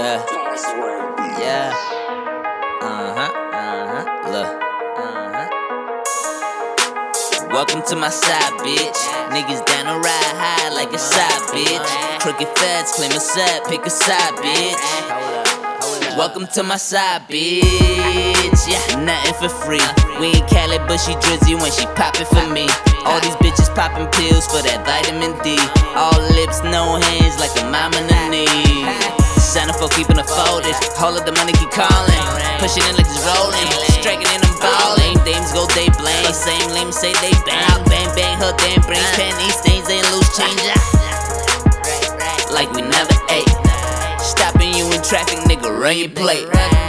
Yeah. Yeah. Look. Welcome to my side, bitch. Niggas down to ride high like a side, bitch. Crooked feds claim a set, pick a side, bitch. Welcome to my side, bitch. Yeah, nothing for free. We ain't Cali, but she drizzy when she poppin' for me. All these bitches poppin' pills for that vitamin D. All lips, no hands, like a mom in the knee. Signin' for keeping it folded. Hold up, the money keep calling. Pushing in like it's rolling. Striking in them ballin'. Dames go, they blame. Same lame say they bang. Bang, bang, her damn brains. Penny stains, ain't loose change. Like we never ate. Stopping you in traffic, nigga, run your plate.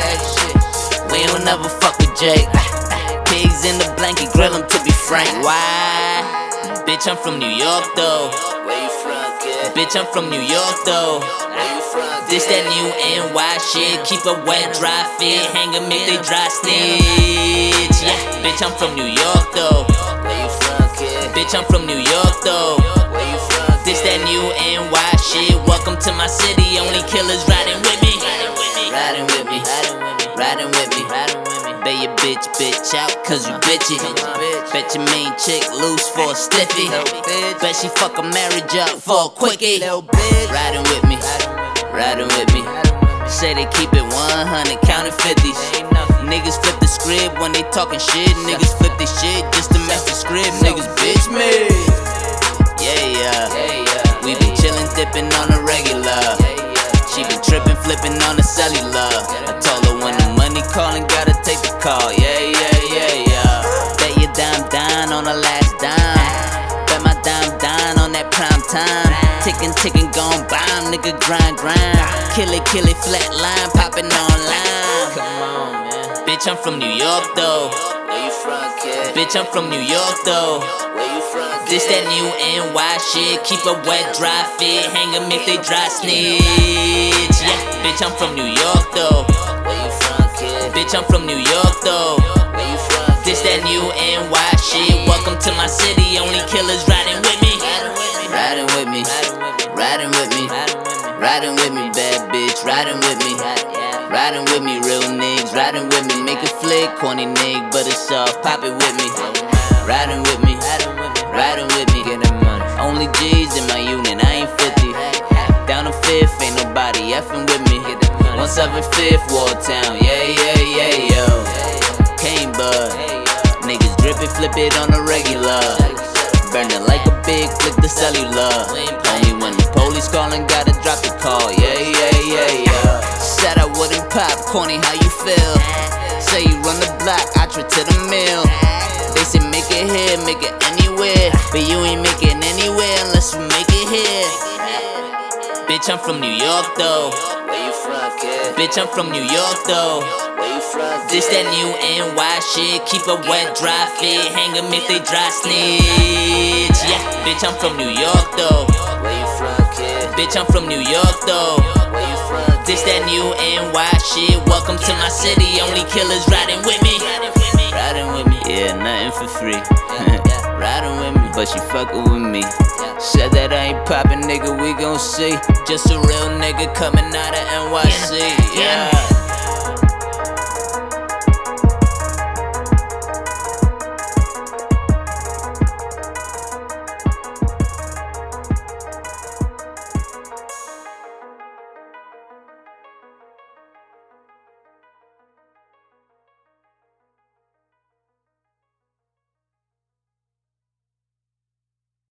We don't never fuck with Jake. Pigs in the blanket, grill 'em to be frank. Why? Bitch, I'm from New York though. Where you from, kid? Bitch, I'm from New York though. Where you from, kid? This that new NY shit. Keep a wet, dry fit. Hang 'em if they dry stitch. Yeah, bitch, I'm from New York though. Where you from, kid? Bitch, I'm from New York though. Where you from, kid? This that new NY shit. Welcome to my city. Only killers riding with me. Riding with me. Riding with me. Bet your bitch out, cause you bitchy. Bet your main chick loose for a stiffy. Bet she fuck a marriage up for a quickie. Riding with me, riding with me. Say they keep it 100, counting 50s. Niggas flip the script when they talking shit. Niggas flip this shit just to match the script. Niggas bitch me. Yeah. We be chillin', dippin' on the regular. She been trippin', flippin' on the cellular. I told her when the money callin', gotta take the call. Yeah. Bet your dime down on the last dime. Bet my dime on that prime time. Tickin', gon' bomb, nigga, grind. Kill it, flat line, poppin' online. Come on, man. Bitch, I'm from New York though. Where you from, kid? Bitch, I'm from New York though. Where you from, kid? This that new NY shit. Keep a wet, dry fit. Hang 'em if they dry snitch. Yeah, bitch, I'm from New York though. Where you from, kid? Bitch, I'm from New York though. Where you from, kid? This that new NY shit. Welcome to my city. Only killers riding with me. Riding with me. Riding with me. Riding with me, bad bitch. Riding with me. Riding with me, real niggas. Riding with me. Make a flick, corny nigga, but it's soft. Pop it with me. Riding with me. Riding with me. Get that money. Only G's in my unit. I ain't 50. Down the 5th, ain't nobody effing with me. 175th, Walltown. Yeah, yo. Cane bud. Niggas drip it, flip it on the regular. Burning like a big, flick the cellular. Only when the police callin', gotta drop the call. Yeah. Said I wouldn't pop, corny, how you feel? Say you run the block, I trip to the mill. They say make it here, make it anywhere. But you ain't make it anywhere unless you make it here. Bitch, I'm from New York though. Where you from, kid? Bitch, I'm from New York though. Where you from, kid? This that new NY shit. Keep a wet, dry fit. Hang 'em if they dry snitch. Yeah, bitch, I'm from New York though. Where you from, kid? Bitch, I'm from New York though. Where you from, kid? This that new NY shit. Welcome to my city. Only killers riding with me. Riding with me. Yeah, nothing for free. Riding with me, but she fuckin' with me. Said that I ain't poppin', nigga, we gon' see. Just a real nigga coming out of NYC. Yeah.